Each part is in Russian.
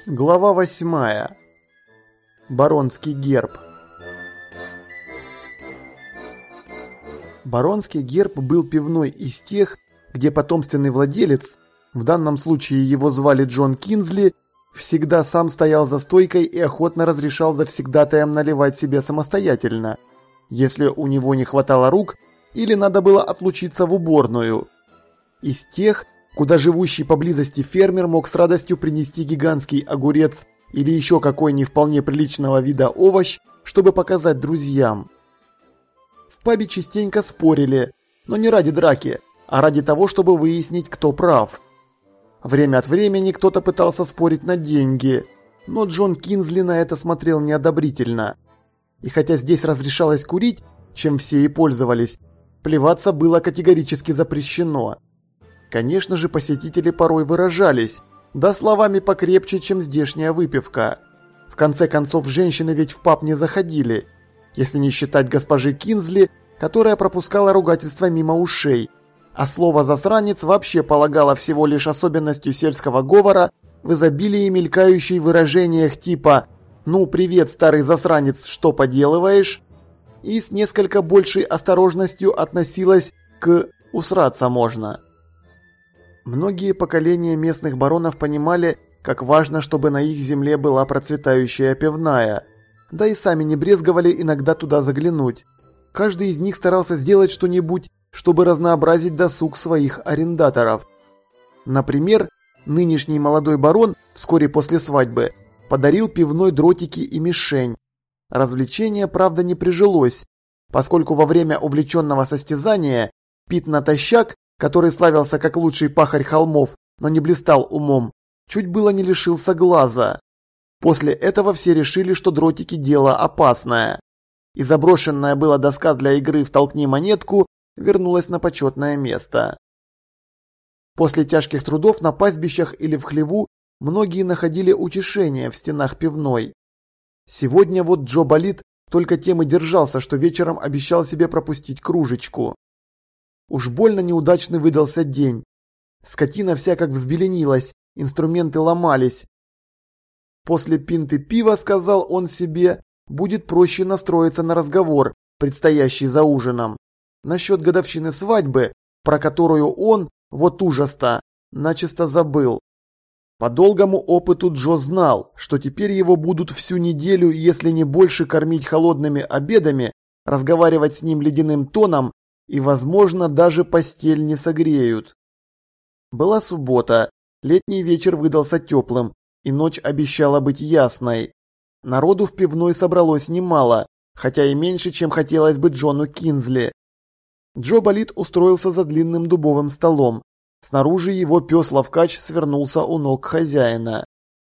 Глава 8. Баронский герб. Баронский герб был пивной из тех, где потомственный владелец, в данном случае его звали Джон Кинзли, всегда сам стоял за стойкой и охотно разрешал завсегдатаям наливать себе самостоятельно, если у него не хватало рук или надо было отлучиться в уборную. Из тех, куда живущий поблизости фермер мог с радостью принести гигантский огурец или еще какой не вполне приличного вида овощ, чтобы показать друзьям. В пабе частенько спорили, но не ради драки, а ради того, чтобы выяснить, кто прав. Время от времени кто-то пытался спорить на деньги, но Джон Кинзли на это смотрел неодобрительно. И хотя здесь разрешалось курить, чем все и пользовались, плеваться было категорически запрещено. Конечно же, посетители порой выражались, да словами покрепче, чем здешняя выпивка. В конце концов, женщины ведь в паб не заходили, если не считать госпожи Кинзли, которая пропускала ругательства мимо ушей, а слово «засранец» вообще полагало всего лишь особенностью сельского говора в изобилии мелькающей в выражениях типа «Ну, привет, старый засранец, что поделываешь?» и с несколько большей осторожностью относилась к «усраться можно». Многие поколения местных баронов понимали, как важно, чтобы на их земле была процветающая пивная. Да и сами не брезговали иногда туда заглянуть. Каждый из них старался сделать что-нибудь, чтобы разнообразить досуг своих арендаторов. Например, нынешний молодой барон вскоре после свадьбы подарил пивной дротики и мишень. Развлечение, правда, не прижилось, поскольку во время увлеченного состязания Пит Натощак, который славился как лучший пахарь холмов, но не блистал умом, чуть было не лишился глаза. После этого все решили, что дротики – дело опасное. И заброшенная была доска для игры в «Толкни монетку» вернулась на почетное место. После тяжких трудов на пастбищах или в хлеву многие находили утешение в стенах пивной. Сегодня вот Джо Болит только тем и держался, что вечером обещал себе пропустить кружечку. Уж больно неудачный выдался день. Скотина вся как взбеленилась, инструменты ломались. После пинты пива, сказал он себе, будет проще настроиться на разговор, предстоящий за ужином, насчет годовщины свадьбы, про которую он, вот ужас-то, начисто забыл. По долгому опыту Джо знал, что теперь его будут всю неделю, если не больше, кормить холодными обедами, разговаривать с ним ледяным тоном, и, возможно, даже постель не согреют. Была суббота, летний вечер выдался теплым, и ночь обещала быть ясной. Народу в пивной собралось немало, хотя и меньше, чем хотелось бы Джону Кинзли. Джо Болит устроился за длинным дубовым столом. Снаружи его пес Лавкач свернулся у ног хозяина.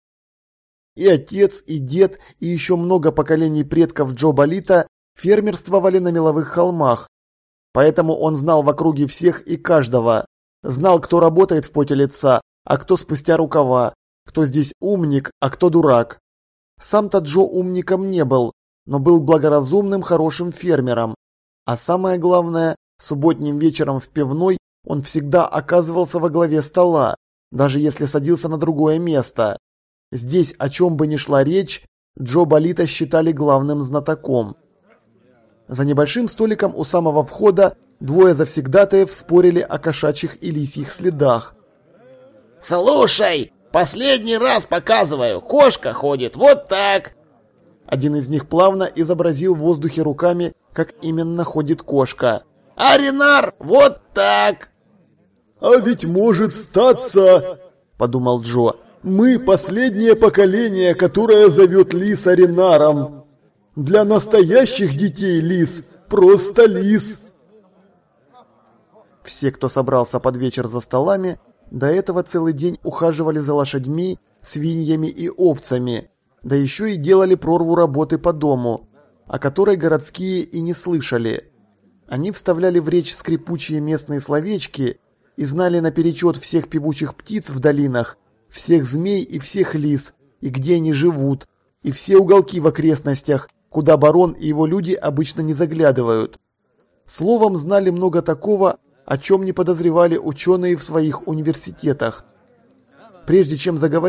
И отец, и дед, и еще много поколений предков Джо Болита фермерствовали на меловых холмах. Поэтому он знал в округе всех и каждого. Знал, кто работает в поте лица, а кто спустя рукава, кто здесь умник, а кто дурак. Сам-то Джо умником не был, но был благоразумным, хорошим фермером. А самое главное, субботним вечером в пивной он всегда оказывался во главе стола, даже если садился на другое место. Здесь, о чем бы ни шла речь, Джо Болита считали главным знатоком. За небольшим столиком у самого входа двое завсегдатаев спорили о кошачьих и лисьих следах. «Слушай, последний раз показываю, кошка ходит вот так!» Один из них плавно изобразил в воздухе руками, как именно ходит кошка. «А Ренар вот так!» «А ведь может статься, — подумал Джо, — мы последнее поколение, которое зовет лиса Ренаром. Для настоящих детей лис просто лис». Все, кто собрался под вечер за столами, до этого целый день ухаживали за лошадьми, свиньями и овцами, да еще и делали прорву работы по дому, о которой городские и не слышали. Они вставляли в речь скрипучие местные словечки и знали наперечет всех певучих птиц в долинах, всех змей и всех лис, и где они живут, и все уголки в окрестностях, куда барон и его люди обычно не заглядывают. Словом, знали много такого, о чем не подозревали ученые в своих университетах. Прежде чем заговорить,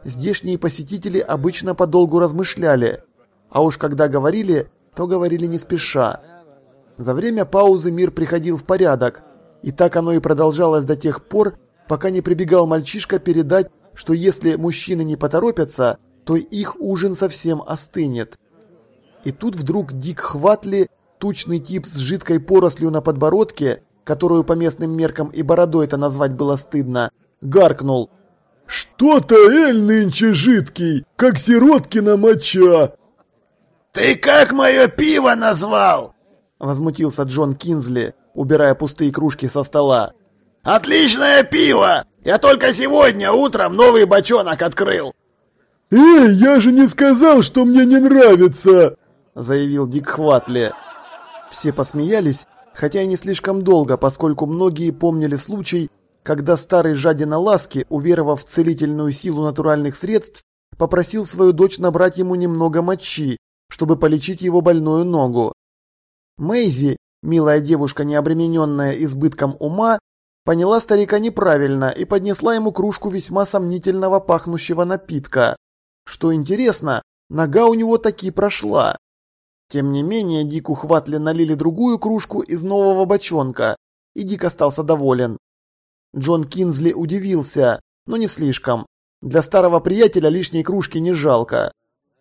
здешние посетители обычно подолгу размышляли, а уж когда говорили, то говорили не спеша. За время паузы мир приходил в порядок, и так оно и продолжалось до тех пор, пока не прибегал мальчишка передать, что если мужчины не поторопятся, то их ужин совсем остынет. И тут вдруг Дик Хватли, тучный тип с жидкой порослью на подбородке, которую по местным меркам и бородой-то назвать было стыдно, гаркнул: «Что-то эль нынче жидкий, как сироткина моча!» «Ты как мое пиво назвал?» — возмутился Джон Кинзли, убирая пустые кружки со стола. «Отличное пиво! Я только сегодня утром новый бочонок открыл!» «Эй, я же не сказал, что мне не нравится!» — заявил Дик Хватли. Все посмеялись, хотя и не слишком долго, поскольку многие помнили случай, когда старый жадина ласки, уверовав в целительную силу натуральных средств, попросил свою дочь набрать ему немного мочи, чтобы полечить его больную ногу. Мэйзи, милая девушка, не обремененная избытком ума, поняла старика неправильно и поднесла ему кружку весьма сомнительного пахнущего напитка. Что интересно, нога у него таки прошла. Тем не менее, Дику Хватли налили другую кружку из нового бочонка, и Дик остался доволен. Джон Кинзли удивился, но не слишком. Для старого приятеля лишней кружки не жалко.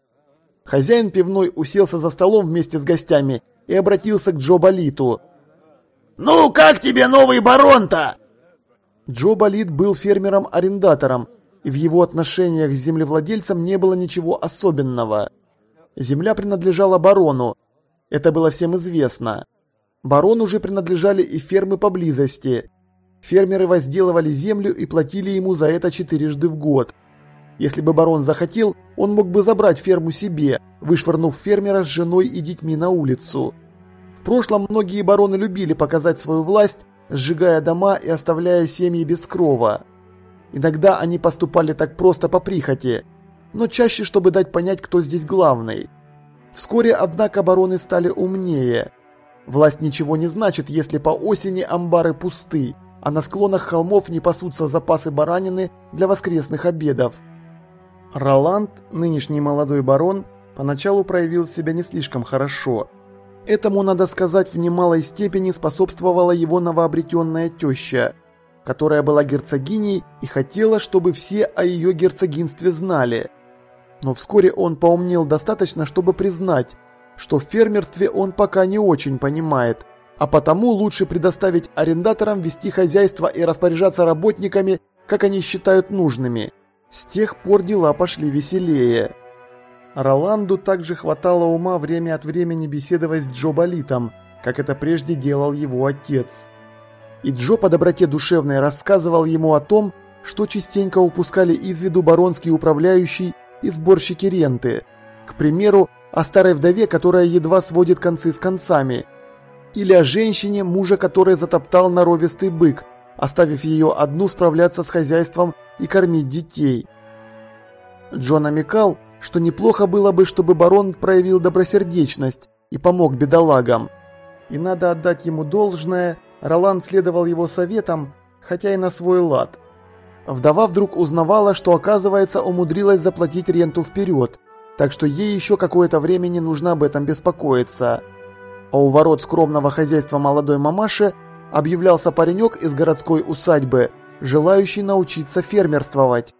Хозяин пивной уселся за столом вместе с гостями и обратился к Джо Болиту. «Ну, как тебе новый барон-то?» Джо Болит был фермером-арендатором, и в его отношениях с землевладельцем не было ничего особенного. Земля принадлежала барону, это было всем известно. Барону же принадлежали и фермы поблизости. Фермеры возделывали землю и платили ему за это 4 раза в год. Если бы барон захотел, он мог бы забрать ферму себе, вышвырнув фермера с женой и детьми на улицу. В прошлом многие бароны любили показать свою власть, сжигая дома и оставляя семьи без крова. Иногда они поступали так просто по прихоти, но чаще, чтобы дать понять, кто здесь главный. Вскоре, однако, бароны стали умнее. Власть ничего не значит, если по осени амбары пусты, а на склонах холмов не пасутся запасы баранины для воскресных обедов. Роланд, нынешний молодой барон, поначалу проявил себя не слишком хорошо. Этому, надо сказать, в немалой степени способствовала его новообретенная теща, которая была герцогиней и хотела, чтобы все о ее герцогинстве знали. Но вскоре он поумнел достаточно, чтобы признать, что в фермерстве он пока не очень понимает, а потому лучше предоставить арендаторам вести хозяйство и распоряжаться работниками, как они считают нужными. С тех пор дела пошли веселее. Роланду также хватало ума время от времени беседовать с Джо Болитом, как это прежде делал его отец. И Джо по доброте душевной рассказывал ему о том, что частенько упускали из виду баронский управляющий и сборщики ренты. К примеру, о старой вдове, которая едва сводит концы с концами. Или о женщине, мужа которой затоптал норовистый бык, оставив ее одну справляться с хозяйством и кормить детей. Джо намекал, что неплохо было бы, чтобы барон проявил добросердечность и помог бедолагам. И надо отдать ему должное, Роланд следовал его советам, хотя и на свой лад. Вдова вдруг узнавала, что, оказывается, умудрилась заплатить ренту вперед, так что ей еще какое-то время не нужно об этом беспокоиться. А у ворот скромного хозяйства молодой мамаши объявлялся паренек из городской усадьбы, желающий научиться фермерствовать.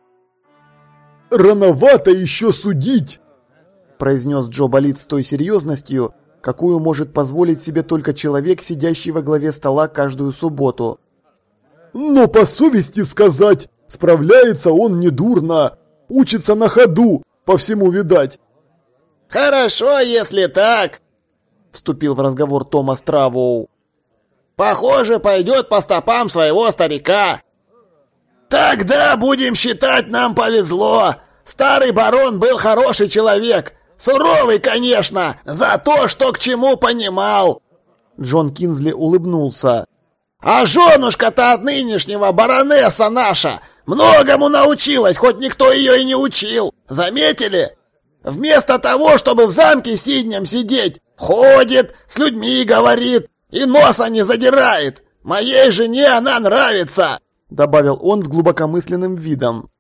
«Рановато еще судить!» – произнес Джо Болит с той серьезностью, какую может позволить себе только человек, сидящий во главе стола каждую субботу. «Но по совести сказать, справляется он недурно, учится на ходу, по всему видать». «Хорошо, если так», — вступил в разговор Томас Травоу. «Похоже, пойдет по стопам своего старика». «Тогда, будем считать, нам повезло. Старый барон был хороший человек. Суровый, конечно, за то, что к чему понимал». Джон Кинзли улыбнулся. «А женушка-то от нынешнего баронесса наша многому научилась, хоть никто ее и не учил. Заметили? Вместо того, чтобы в замке сиднем сидеть, ходит, с людьми говорит и носа не задирает. Моей жене она нравится», — добавил он с глубокомысленным видом.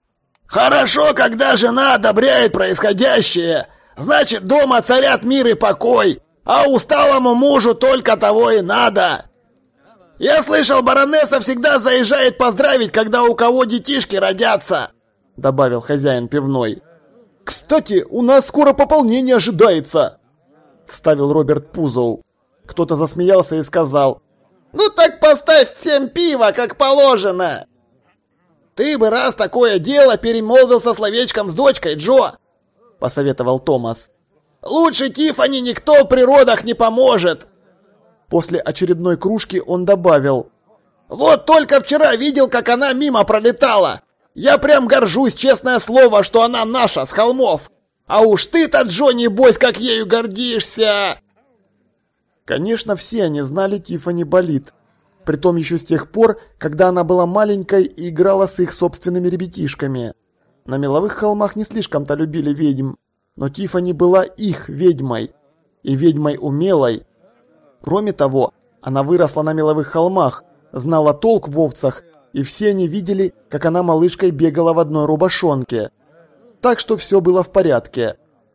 Хорошо, когда жена одобряет происходящее. Значит, дома царят мир и покой, а усталому мужу только того и надо. Я слышал, баронесса всегда заезжает поздравить, когда у кого детишки родятся», — добавил хозяин пивной. «Кстати, у нас скоро пополнение ожидается», — вставил Роберт Пузоу. Кто-то засмеялся и сказал: «Ну так поставь всем пиво, как положено». «Ты бы раз такое дело перемолвился словечком с дочкой, Джо», — посоветовал Томас. «Лучше Тиффани никто в природах не поможет». После очередной кружки он добавил: «Вот только вчера видел, как она мимо пролетала. Я прям горжусь, честное слово, что она наша, с холмов. А уж ты-то, Джо, небось, как ею гордишься!» Конечно, все они знали Тиффани Болит. Притом еще с тех пор, когда она была маленькой и играла с их собственными ребятишками. На меловых холмах не слишком-то любили ведьм, но Тиффани была их ведьмой. И ведьмой умелой. Кроме того, она выросла на меловых холмах, знала толк в овцах, и все они видели, как она малышкой бегала в одной рубашонке. Так что все было в порядке.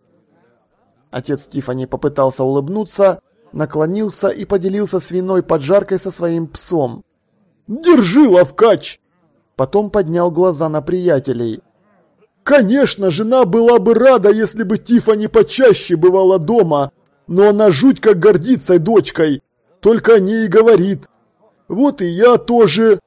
Отец Тиффани попытался улыбнуться, наклонился и поделился свиной поджаркой со своим псом. «Держи, ловкач!» Потом поднял глаза на приятелей. «Конечно, жена была бы рада, если бы Тиффани почаще бывала дома, но она жуть как гордится дочкой, только о ней и говорит. Вот и я тоже...»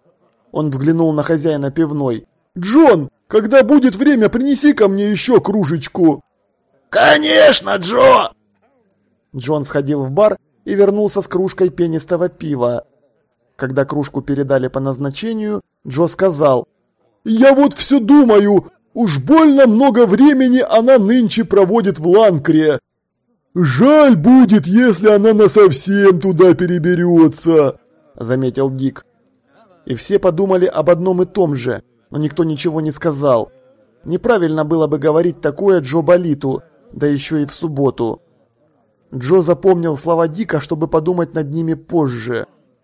Он взглянул на хозяина пивной. «Джон, когда будет время, принеси ко мне еще кружечку». «Конечно, Джо!» Джон сходил в бар и вернулся с кружкой пенистого пива. Когда кружку передали по назначению, Джо сказал: «Я вот все думаю, уж больно много времени она нынче проводит в Ланкре. Жаль будет, если она насовсем туда переберется», — заметил Дик. И все подумали об одном и том же, но никто ничего не сказал. Неправильно было бы говорить такое Джо Болиту, да еще и в субботу. Джо запомнил слова Дика, чтобы подумать над ними позже.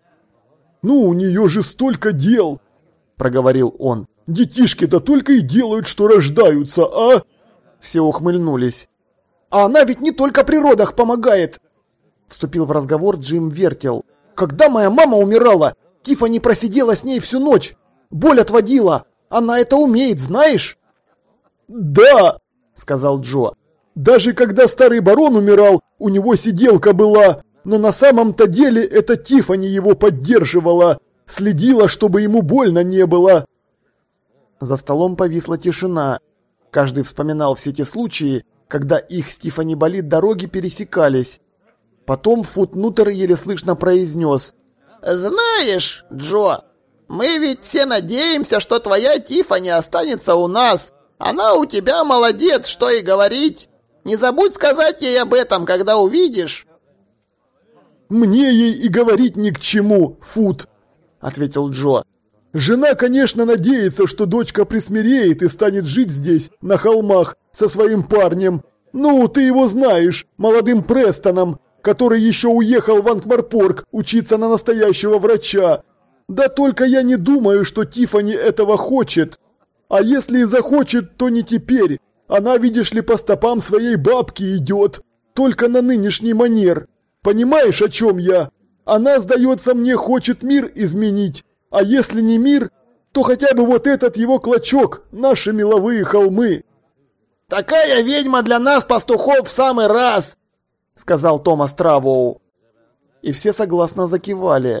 «Ну, у нее же столько дел», — проговорил он. «Детишки-то только и делают, что рождаются, а?» Все ухмыльнулись. «А она ведь не только при родах помогает», — вступил в разговор Джим Вертел. «Когда моя мама умирала, Тиффани просидела с ней всю ночь. Боль отводила. Она это умеет, знаешь?» «Да», — сказал Джо. «Даже когда старый барон умирал, у него сиделка была, но на самом-то деле это Тиффани его поддерживала, следила, чтобы ему больно не было». За столом повисла тишина. Каждый вспоминал все те случаи, когда их с Тиффани Болит дороги пересекались. Потом Футнутер еле слышно произнес: «Знаешь, Джо, мы ведь все надеемся, что твоя Тиффани останется у нас. Она у тебя молодец, что и говорить. Не забудь сказать ей об этом, когда увидишь». «Мне ей и говорить ни к чему, Фут», — ответил Джо. «Жена, конечно, надеется, что дочка присмиреет и станет жить здесь, на холмах, со своим парнем. Ну, ты его знаешь, молодым Престоном, который еще уехал в Анкмарпорг учиться на настоящего врача. Да только я не думаю, что Тиффани этого хочет. А если и захочет, то не теперь. Она, видишь ли, по стопам своей бабки идет, только на нынешний манер. Понимаешь, о чем я? Она, сдается мне, хочет мир изменить. А если не мир, то хотя бы вот этот его клочок, наши меловые холмы». «Такая ведьма для нас, пастухов, в самый раз», — сказал Томас Травоу. И все согласно закивали.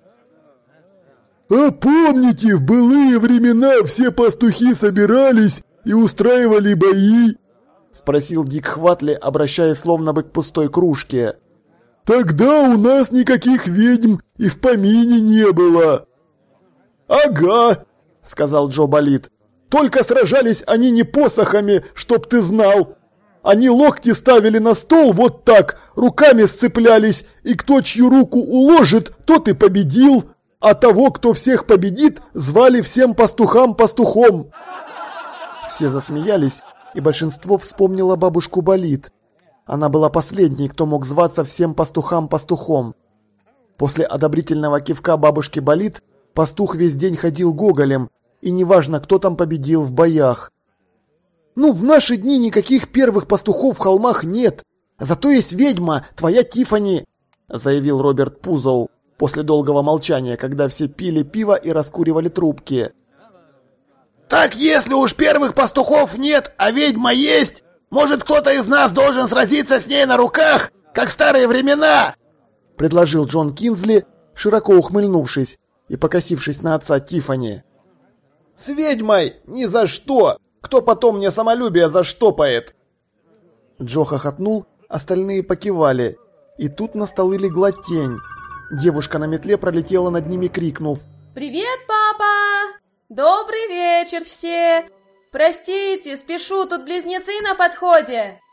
«А помните, в былые времена все пастухи собирались и устраивали бои?» — спросил Дик Хватли, обращаясь словно бы к пустой кружке. «Тогда у нас никаких ведьм и в помине не было». «Ага», — сказал Джо Болит. «Только сражались они не посохами, чтоб ты знал. Они локти ставили на стол вот так, руками сцеплялись, и кто чью руку уложит, тот и победил. А того, кто всех победит, звали всем пастухам пастухом». Все засмеялись, и большинство вспомнило бабушку Болит. Она была последней, кто мог зваться всем пастухам пастухом. После одобрительного кивка бабушки Болит пастух весь день ходил гоголем, и неважно, кто там победил в боях. Ну, в наши дни никаких первых пастухов в холмах нет. Зато есть ведьма, твоя Тиффани, заявил Роберт Пузоу после долгого молчания, когда все пили пиво и раскуривали трубки. Так если уж первых пастухов нет, а ведьма есть, может кто-то из нас должен сразиться с ней на руках, как в старые времена? Предложил Джон Кинзли, широко ухмыльнувшись и покосившись на отца Тиффани. С ведьмой ни за что! Кто потом мне самолюбие заштопает? Джо хохотнул, остальные покивали. И тут на столы легла тень. Девушка на метле пролетела над ними, крикнув: «Привет, папа! Добрый вечер все! Простите, спешу, тут близнецы на подходе!»